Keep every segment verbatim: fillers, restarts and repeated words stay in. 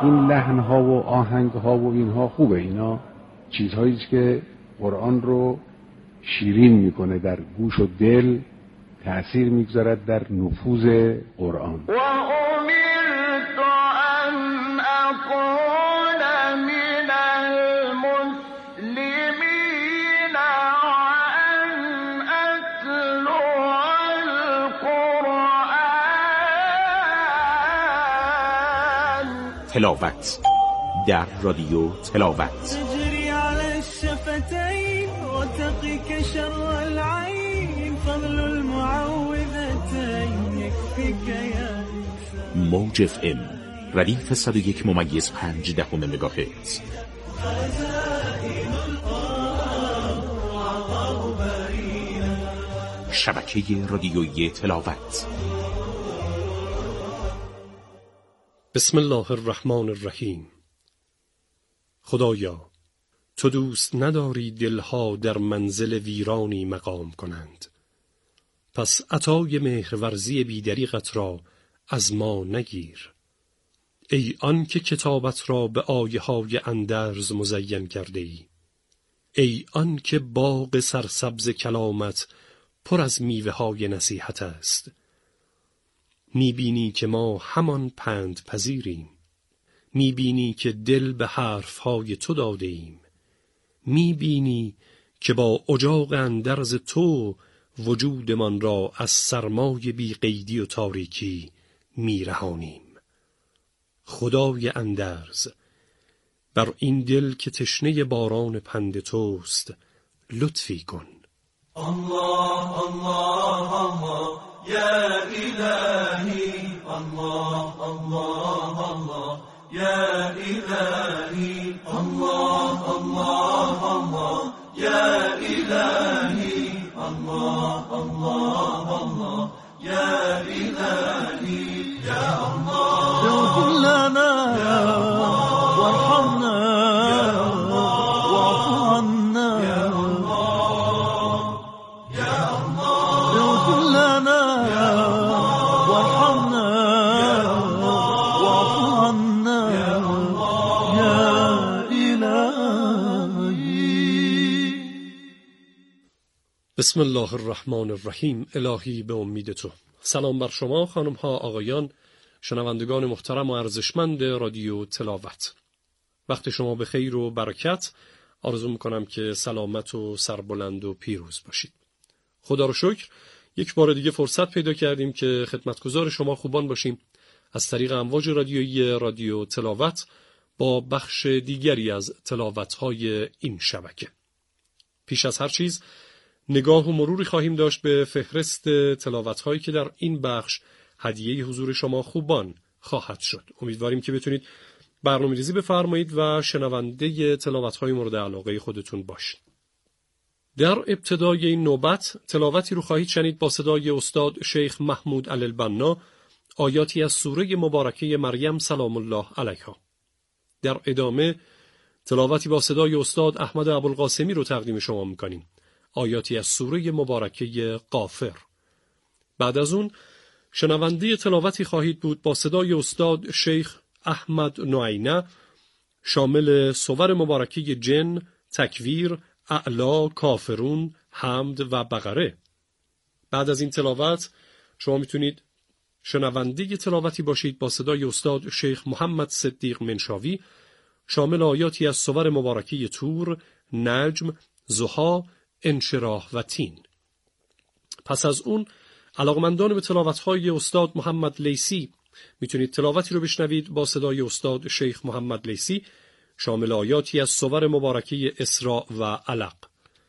این لحن ها و آهنگ ها و اینها خوبه، اینا چیزهایی که قرآن رو شیرین میکنه، در گوش و دل تأثیر میگذارد در نفوذ قرآن. و امرت ان اکون من المسلمین و ان اتلو القرآن. تلاوت در رادیو تلاوت. تجري على الشفتين وتقيك شر العين فضل المعوذتين يكفيك يا موج اف ام ردیف صد و یک ممیز پنج دهم مگاهرتز. شبکه رادیویی تلاوت. بسم الله الرحمن الرحیم. خدایا، تو دوست نداری دلها در منزل ویرانی مقام کنند، پس عطای مهرورزی بیدریغت را از ما نگیر. ای آن که کتابت را به آیه های اندرز مزین کرده ای، ای آن که باغ سرسبز کلامت پر از میوه های نصیحت است. میبینی که ما همان پند پذیریم، میبینی که دل به حرفهای تو داده ایم، میبینی که با اجاق اندرز تو وجودمان را از سرمای بی قیدی و تاریکی میرهانیم. خدای اندرز، بر این دل که تشنه باران پند توست لطفی کن. الله الله الله يا إلهي الله الله الله يا إلهي الله الله الله يا إلهي الله الله الله يا إلهي يا الله اغفر لنا وارحمنا واعف عنا يا الله اغفر لنا وارحمنا واعف عنا يا إلهي. بسم الله الرحمن الرحیم. الهی به امید تو. سلام بر شما خانم ها، آقایان، شنوندگان محترم و ارزشمند رادیو تلاوت. وقت شما به خیر و برکت. آرزو میکنم که سلامت و سربلند و پیروز باشید. خدا رو شکر یک بار دیگه فرصت پیدا کردیم که خدمتگزار شما خوبان باشیم از طریق امواج رادیویی رادیو تلاوت با بخش دیگری از تلاوت‌های این شبکه. پیش از هر چیز نگاه و مروری خواهیم داشت به فهرست تلاوت‌هایی که در این بخش هدیه حضور شما خوبان خواهد شد. امیدواریم که بتونید برنامه‌ریزی بفرمایید و شنونده تلاوت‌های مورد علاقه خودتون باشید. در ابتدای این نوبت تلاوتی رو خواهید شنید با صدای استاد شیخ محمود علی البنا، آیاتی از سوره مبارکه مریم سلام الله علیها. در ادامه تلاوتی با صدای استاد احمد ابوالقاسمی رو تقدیم شما می‌کنیم، آیاتی از سوره مبارکه غافر. بعد از اون شنونده تلاوتی خواهید بود با صدای استاد شیخ احمد نوعینه، شامل سور مبارکه جن، تکویر، اعلا، کافرون، حمد و بقره. بعد از این تلاوت شما میتونید شنونده تلاوتی باشید با صدای استاد شیخ محمد صدیق منشاوی، شامل آیاتی از سور مبارکه تور، نجم، ضحی، انشراح و تین. پس از اون علاقمندان به تلاوت‌های استاد محمد لیثی میتونید تلاوتی رو بشنوید با صدای استاد شیخ محمد لیثی، شامل آیاتی از سور مبارکه اسراء و علق.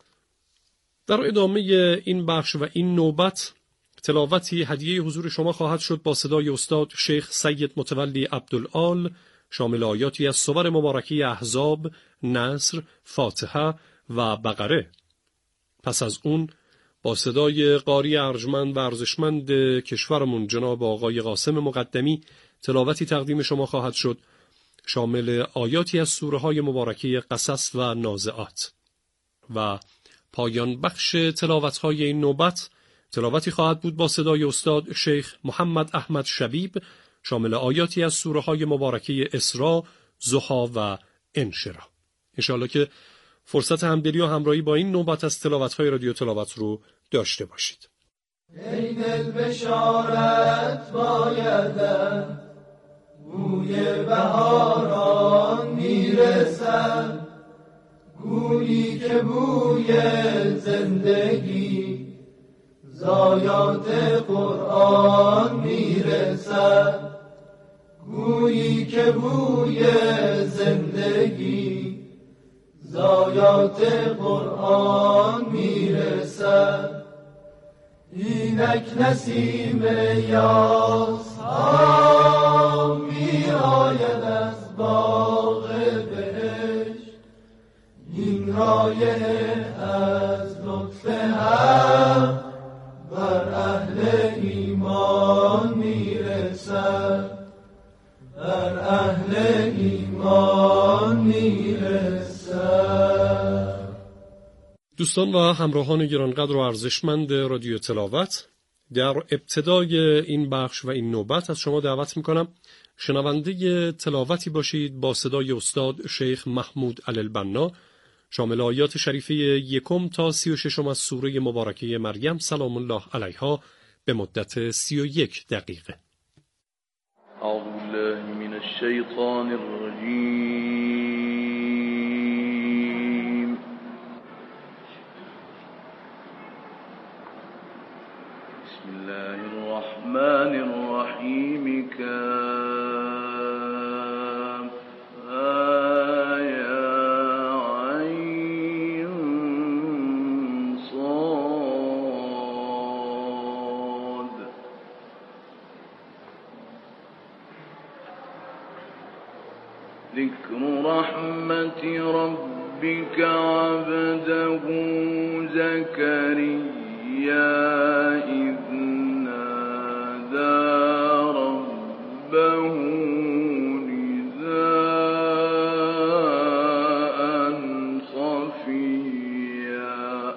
در ادامه این بخش و این نوبت تلاوتی هدیه حضور شما خواهد شد با صدای استاد شیخ سید متولی عبدالآل، شامل آیاتی از سور مبارکه احزاب، نصر، فاتحه و بقره. پس از اون با صدای قاری ارجمند و ارزشمند کشورمون جناب آقای قاسم مقدمی تلاوتی تقدیم شما خواهد شد شامل آیاتی از سوره های مبارکه قصص و نازعات. و پایان بخش تلاوت های این نوبت تلاوتی خواهد بود با صدای استاد شیخ محمد احمد شبیب، شامل آیاتی از سوره های مبارکه اسراء، ضحی و انشراح. انشاءالله که فرصت همدلی و همراهی با این نوبت از تلاوت های رادیو تلاوت رو داشته باشید. عین البشارت بایدن بوی بهاران میرسد، گویی که بوی زندگی زایات قرآن میرسد، گویی که بوی زندگی زایات قرآن میرسد. اینک نسیم یاس ها می آید از باغ بهشت، این رایحه از لطف حق بر اهل ایمان میرسد، بر اهل ایمان میرسد. دوستان و همراهان گرانقدر و ارزشمند رادیو تلاوت، در ابتدای این بخش و این نوبت از شما دعوت میکنم شنونده تلاوتی باشید با صدای استاد شیخ محمود علی-البنا، شامل آیات شریفه یکم تا سی و ششم از سوره مبارکه مریم سلام الله علیها به مدت سی و یک دقیقه. اعوذ بالله من الشیطان الرجیم. بسم الله الرحمن الرحیم. کافها یا عین صاد. ذکر رحمت ربک عبده زکریا اذ نادى ربه نداء خفيا.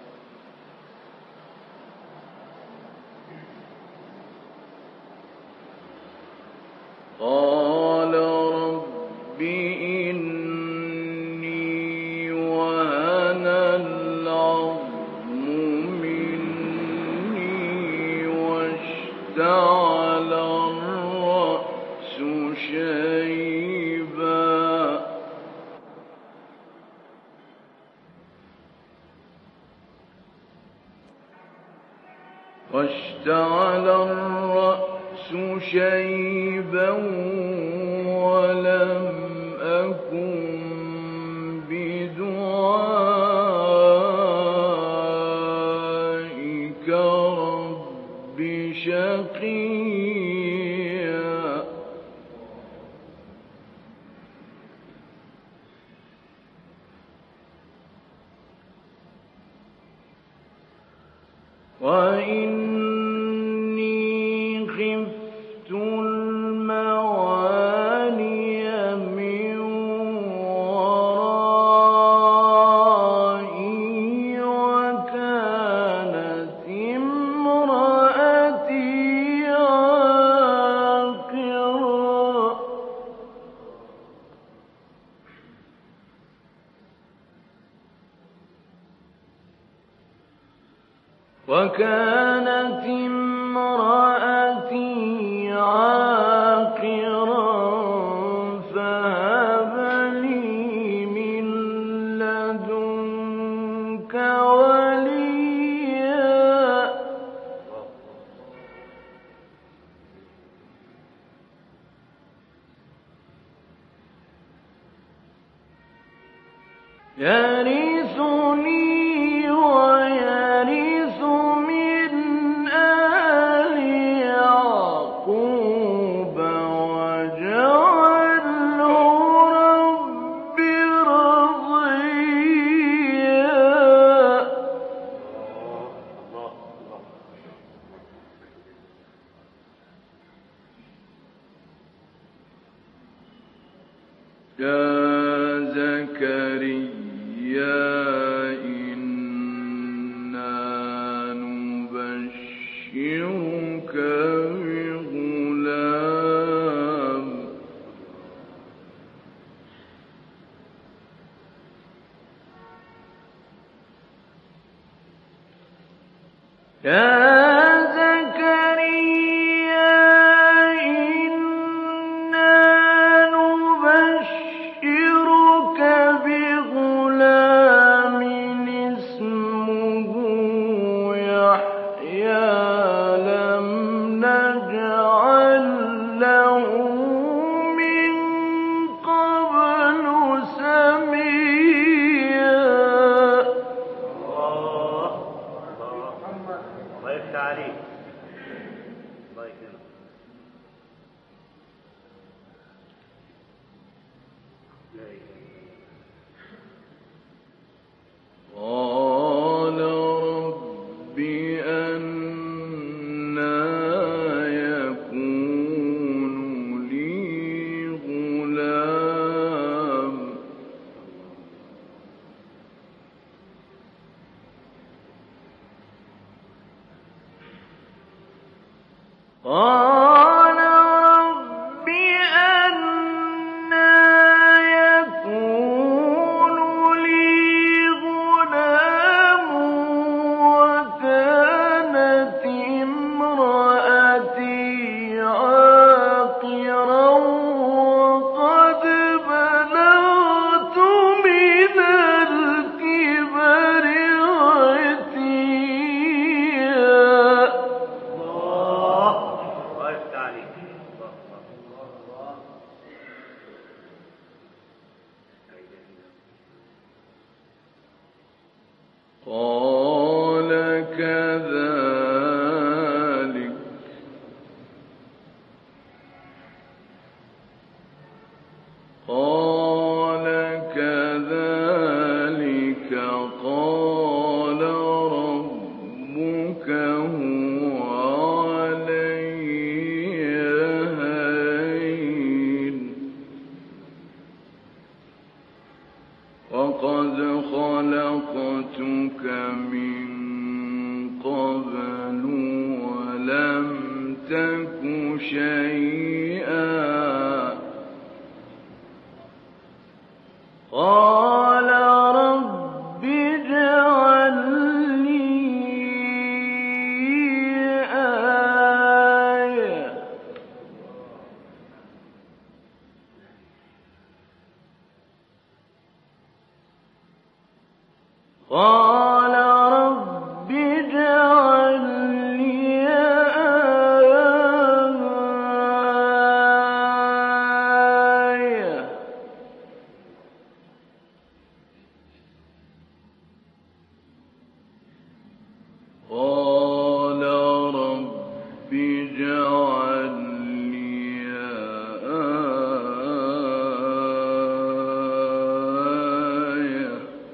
قال رب إني وهن العظم مني واشتعل الرأس شيبا واشتعل الرأس شيبا ولم أكن بدعائك رب شقيا. وإني خفت الموالي من ورائي وكانت امرأتي عاقرا. وكانت امرأتي عاقرا فهب لي من لدنك وليا. يرثني ويرث من آل يعقوب واجعله رب رضيا. يا زكريا إنا نبشرك بغلام قال رب أنى يكون لي غلام قال رب أنى يكون لي غلام وكانت امرأتي عاقرا وقد بلغت من الكبر عتيا قال كذلك قال كذلك قال ربك هو علي هين وقد خلقتك من قبل ولم تك شيئا قال رب اجعل لي آية قال رب اجعل لي آية قال رب اجعل لي آية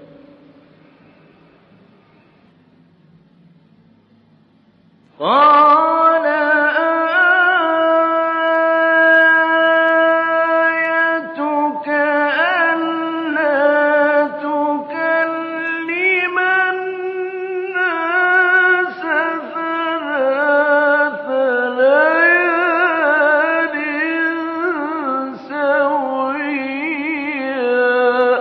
قال آيتك ألا تكلم الناس ثلاث ليال سويا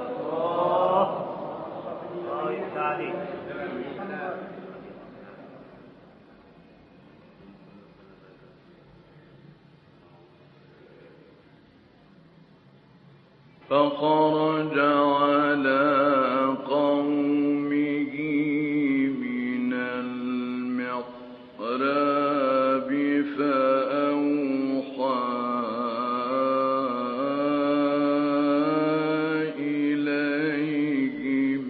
فخرج على قومه من المحراب فأوحى إليهم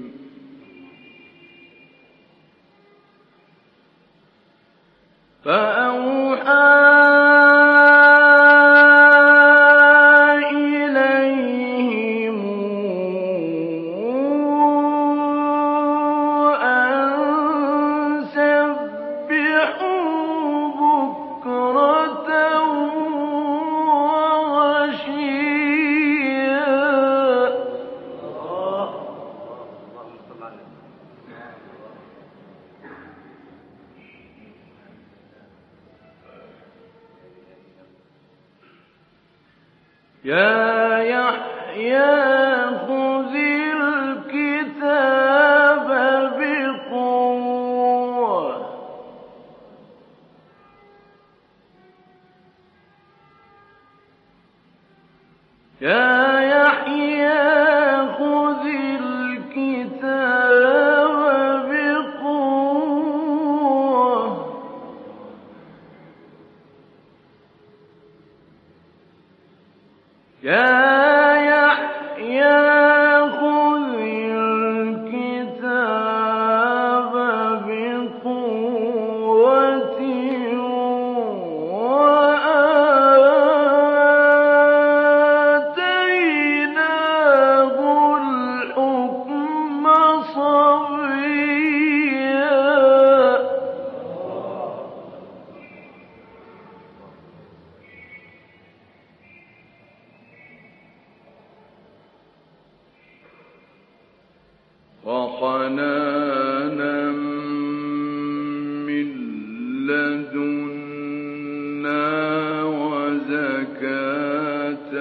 فأوحى يا يحيى خذ الكتاب بقوة يا يحيى خذ الكتاب بقوة يا يحيى خذ الكتاب بقوة وحنانا من لدنا وزكاة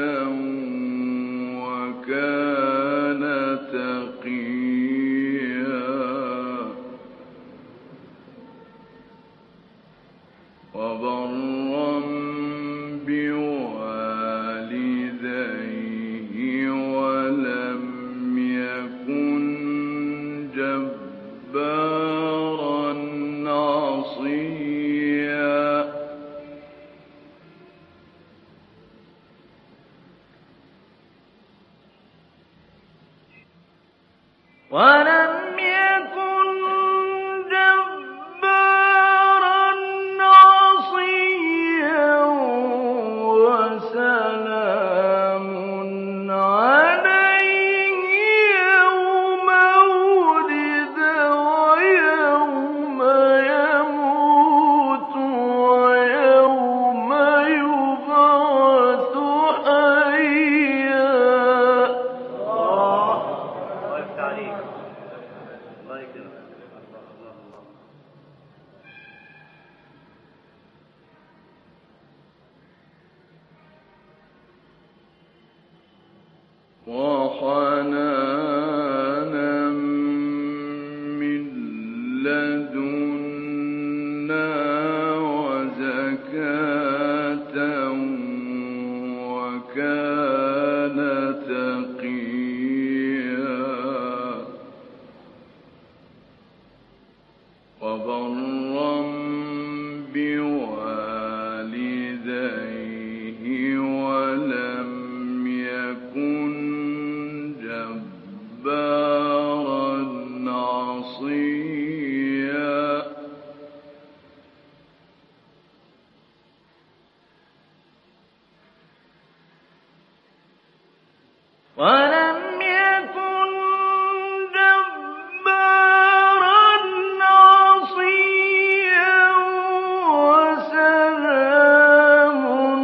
وكان تقيا وبرا بوالديه ولم يكن جبارا عصيا ولم يكن جبارا عصيا وسلام عليه يوم ولد ويوم يموت ويوم يبعث حيا. وحنانا من لدنا وزكاة وكان تقيا وبرا بوالديه ولم يكن جبارا عصيا. ولم يكن جبارا عصيا وسلام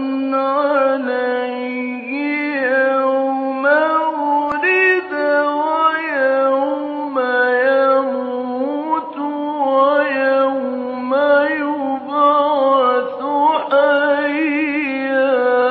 عليه يوم ولد ويوم يموت ويوم يبعث حيا.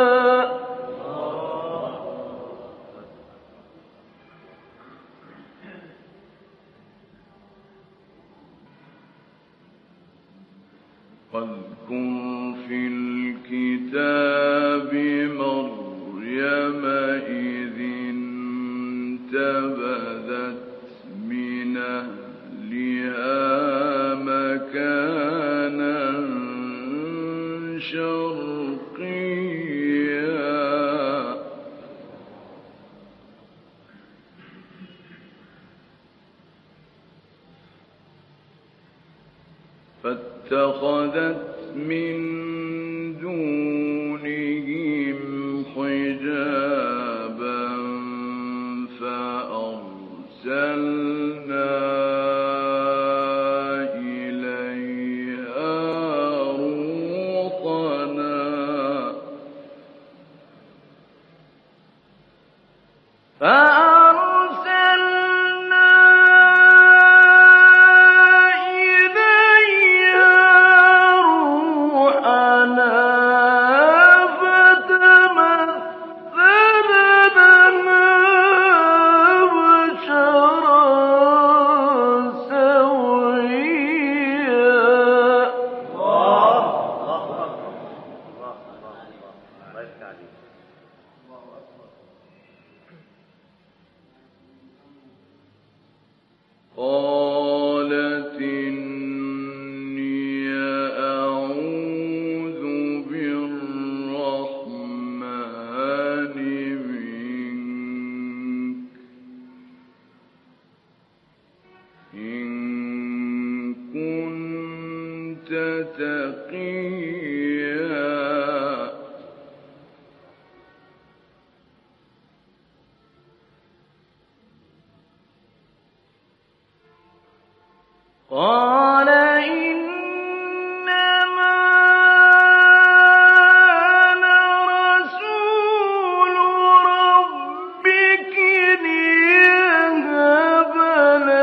واذكر في الكتاب مريم إذ انتبذت من أهلها مكانا شرقيا فاتخذت من دونهم حجابا فأرسلنا إليها روحنا فأرسلنا إليها روحنا فتمثل لنا بشرا سويا. قالت إني أعوذ بالرحمن منك إن كنت تقيا. قال إنما أنا رسول ربك ليهب لك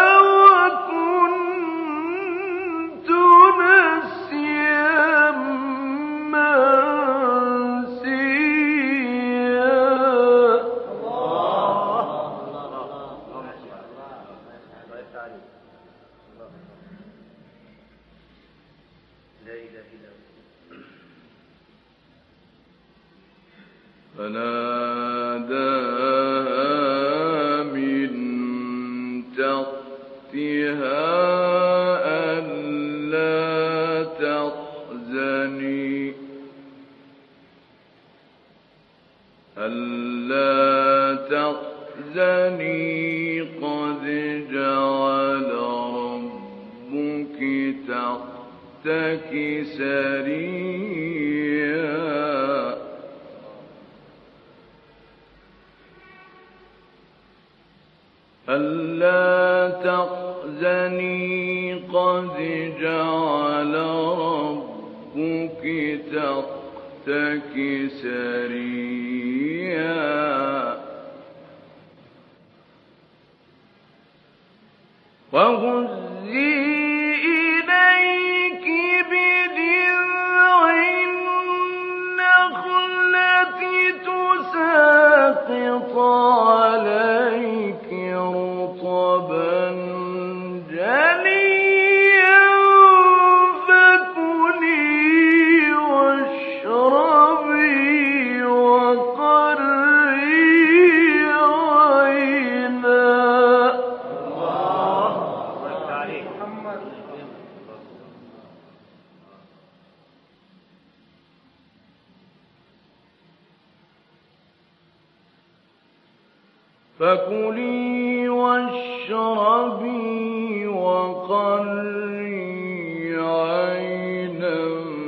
فناداها من تحتها ألا تحزني ألا تحزني قد جعل ربك تحتك سريا ألا تحزني قد جعل ربك تحتك سريا وهزي إليك بجذع النخلة تساقط عليك رطبا جنيا فكلي واشربي وقري عينا. فكلي واشربي وقري عينا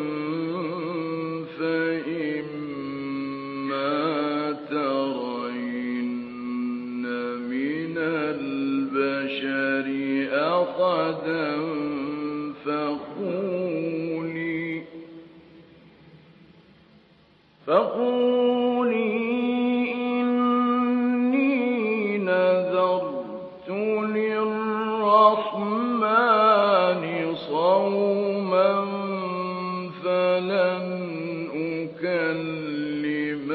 فإما ترين من البشر أحدا فقولي فقولي للرحمن صوما فلن أكلم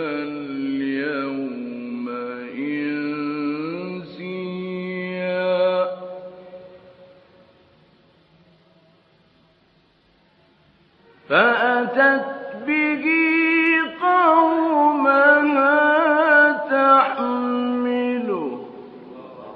اليوم إنسيا فأتت به